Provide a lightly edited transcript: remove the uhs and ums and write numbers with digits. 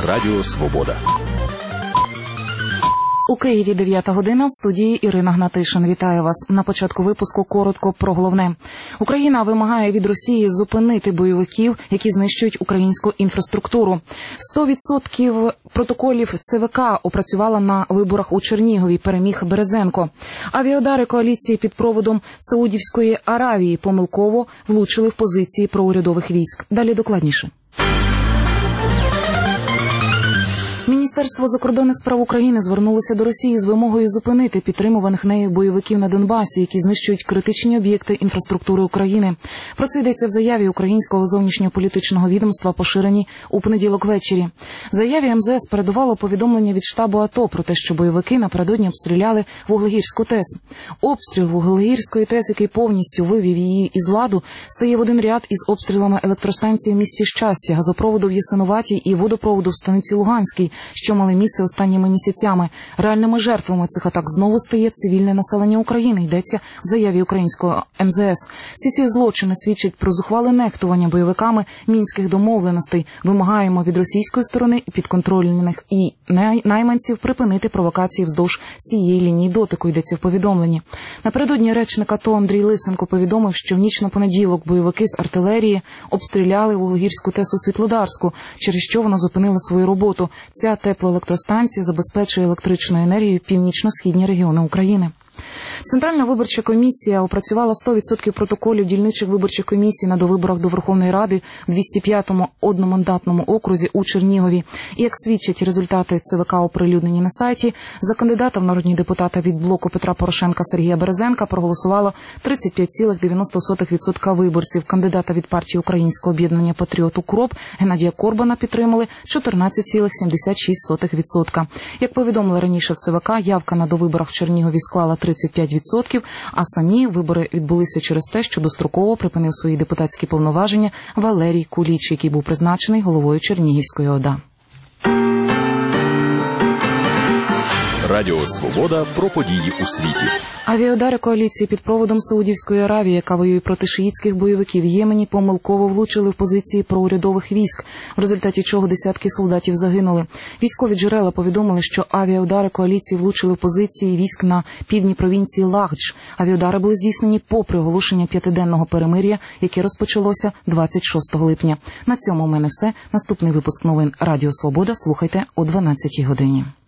Радіо Свобода. У Києві 9 година, в студії Ірина Гнатишин. Вітаю вас. На початку випуску коротко про головне. Україна вимагає від Росії зупинити бойовиків, які знищують українську інфраструктуру. 100% протоколів ЦВК опрацювала на виборах у Чернігові, переміг Березенко. Авіаудари коаліції під проводом Саудівської Аравії помилково влучили в позиції проурядових військ. Далі докладніше. Міністерство закордонних справ України звернулося до Росії з вимогою зупинити підтримуваних нею бойовиків на Донбасі, які знищують критичні об'єкти інфраструктури України. Про це йдеться в заяві Українського зовнішньополітичного відомства, поширеній у понеділок ввечері. В заяві МЗС передувало повідомлення від штабу АТО про те, що бойовики напередодні обстріляли Вуглегірську ТЕС. Обстріл Вуглегірської ТЕС, який повністю вивів її із ладу, стає в один ряд із обстрілами електростанції в місті Щастя, газопроводу в Ясинуватій і водопроводу в станиці Луганській, що мали місце останніми місяцями. Реальними жертвами цих атак знову стає цивільне населення України, йдеться в заяві українського МЗС. Всі ці злочини свідчать про зухвале нехтування бойовиками мінських домовленостей. Вимагаємо від російської сторони підконтрольних і найманців припинити провокації вздовж цієї лінії дотику, йдеться в повідомленні. Напередодні речник АТО Андрій Лисенко повідомив, що в ніч на понеділок бойовики з артилерії обстріляли Вуглегірську ТЕС у Світлодарську, через що вона зупинила свою роботу. Ця теплоелектростанція забезпечує електричною енергією північно-східні регіони України. Центральна виборча комісія опрацювала 100% протоколів дільничих виборчих комісій на довиборах до Верховної Ради в 205-му одномандатному окрузі у Чернігові. І, як свідчать результати ЦВК, оприлюднені на сайті, за кандидата в народні депутати від блоку Петра Порошенка Сергія Березенка проголосувало 35,90% виборців. Кандидата від партії Українського об'єднання «Патріот УКРОП» Геннадія Корбана підтримали 14,76%. Як повідомили раніше в ЦВК, явка на довиборах в Чернігові склала 35%, а самі вибори відбулися через те, що достроково припинив свої депутатські повноваження Валерій Куліч, який був призначений головою Чернігівської ОДА. Радіо Свобода про події у світі. Авіаудари коаліції під проводом Саудівської Аравії, яка воює проти шиїтських бойовиків в Ємені, помилково влучили в позиції проурядових військ, в результаті чого десятки солдатів загинули. Військові джерела повідомили, що авіаудари коаліції влучили в позиції військ на півдні провінції Лагдж. Авіаудари були здійснені попри оголошення 5-денного перемир'я, яке розпочалося 26 липня. На цьому у мене все. Наступний випуск новин Радіо Свобода слухайте о 12 годині.